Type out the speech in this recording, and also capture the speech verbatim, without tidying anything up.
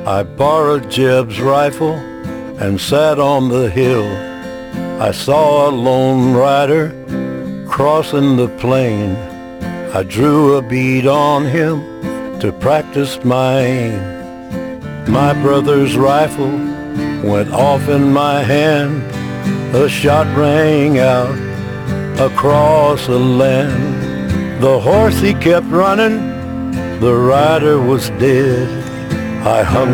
I borrowed Jeb's rifle and sat on the hill. I saw a lone rider crossing the plain. I drew a bead on him to practice my aim. My brother's rifle went off in my hand. A shot rang out across the land. The horse he kept running, the rider was dead. I hung